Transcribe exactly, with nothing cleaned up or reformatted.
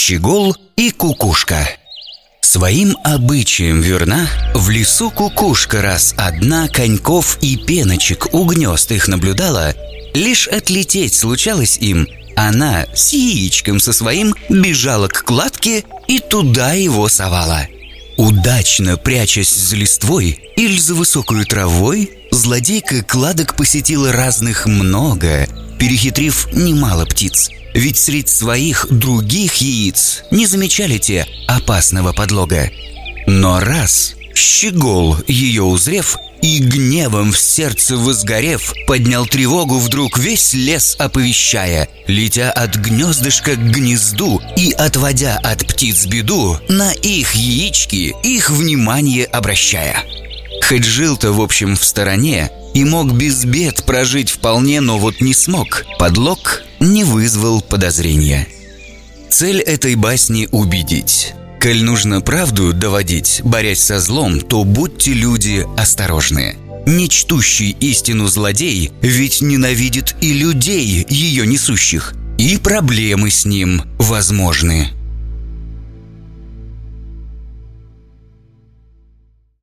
Щегол и кукушка. Своим обычаем верна, в лесу кукушка раз одна коньков и пеночек у гнезд их наблюдала. Лишь отлететь случалось им, она с яичком со своим бежала к кладке и туда его совала. Удачно прячась за листвой или за высокую травой, злодейка кладок посетила разных много, перехитрив немало птиц. Ведь средь своих других яиц не замечали те опасного подлога. Но раз Щегол, ее узрев и гневом в сердце возгорев, поднял тревогу вдруг весь лес оповещая, летя от гнездышка к гнезду и отводя от птиц беду, на их яички их внимание обращая. Хоть жил-то в общем в стороне и мог без бед прожить вполне, но вот не смог, подлог не вызвал подозрения. Цель этой басни убедить. Коль нужно правду доводить, борясь со злом, то будьте, люди, осторожны. Не чтущий истину злодей ведь ненавидит и людей, ее несущих, и проблемы с ним возможны.